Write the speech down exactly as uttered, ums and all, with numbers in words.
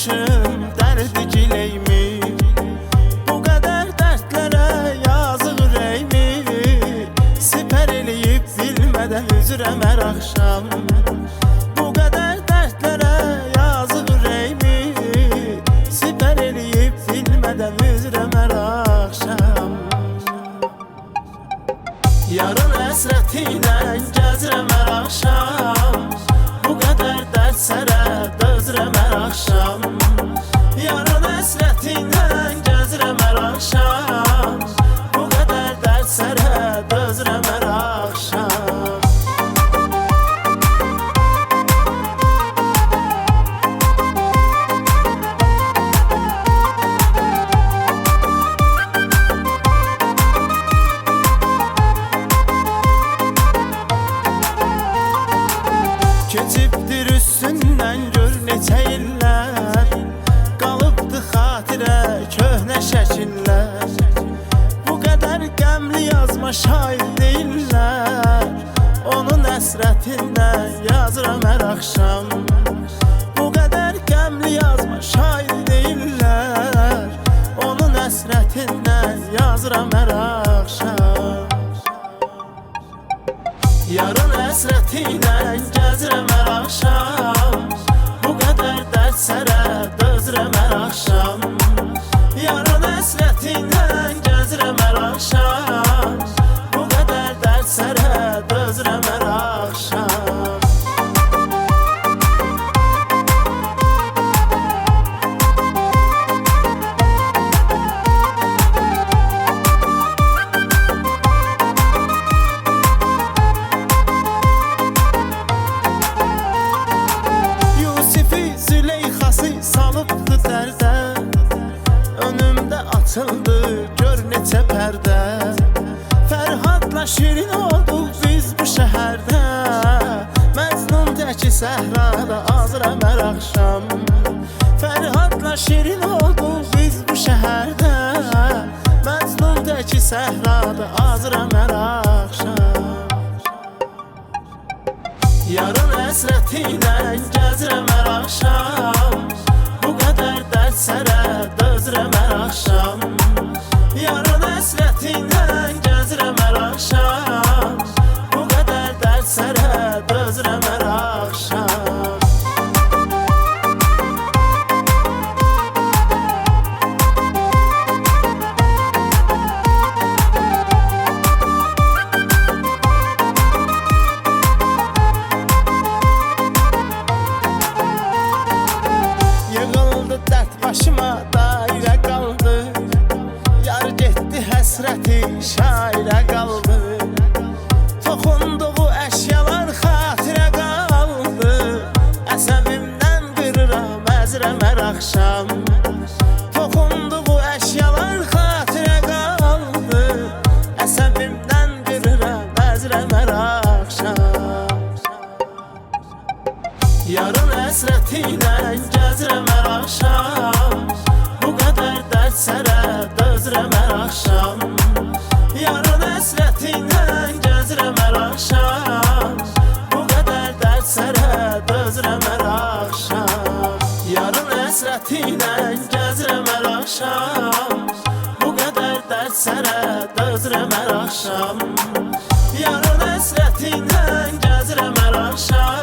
başım dərdi gileymi, bu qədər dərdlərə yazıq ürəyimi, sipər eləyib bilmədən üzürəm hər axşam. Bu qədər dərdlərə yazıq ürəyimi, sipər eləyib bilmədən üzürəm hər axşam. Yarın həsrəti ilə gəzirəm hər axşam, bu qədər dərd sərə dözürəm hər axşam. Yarın həsrəti ilə gəzirəm hər axşam, bu qədər dərd sərə dözürəm hər axşam. Keçibdir üstündən gör neçə illər, qalıbdı xatirə köhnə şəkillər. Bu qədər qəmli yazma şair deyirlər, onun həsrətindən yazıram hər axşam. Bu qədər qəmli yazma şair deyirlər, onun həsrətindən yazıram hər axşam. Yarın həsrəti ilə gəzirəm hər axşam, bu qədər dərd sərə dözürəm hər axşam. Yarın həsrəti ilə gəzirəm hər axşam, bu qədər dərd sərə dözürəm hər axşam. Salıbdı dərdə, önümdə açıldı gör neçə pərdə. Fərhadla şirin olduq biz bu şəhərdə, Məcnun təki səhrada azıram hər axşam. Fərhadla şirin olduq biz bu şəhərdə, Məcnun təki səhrada azıram hər axşam. Yarın həsrəti ilə gəzirəm hər axşam, bu qədər dərd sərə dözürəm hər axşam. Yarın həsrəti ilə gəzirəm hər axşam, bu qədər dərd sərə dözürəm hər axşam. Başıma dairə qaldı, yar getdi həsrəti şairə qaldı. Toxunduğu əşyalar xatirə qaldı, əsəbimdən qırıram əzirəm hər axşam. Toxunduğu əşyalar xatirə qaldı, əsəbimdən qırıram əzirəm hər axşam. Yarın həsrəti ilə gəzirəm hər axşam, bu qədər dərd sərə dözürəm hər axşam. Yarın həsrəti ilə gəzirəm hər axşam, bu qədər dərd sərə dözürəm hər axşam. Yarın həsrəti ilə gəzirəm hər axşam, bu qədər dərd sərə dözürəm hər axşam. Yarın həsrəti ilə gəzirəm hər axşam.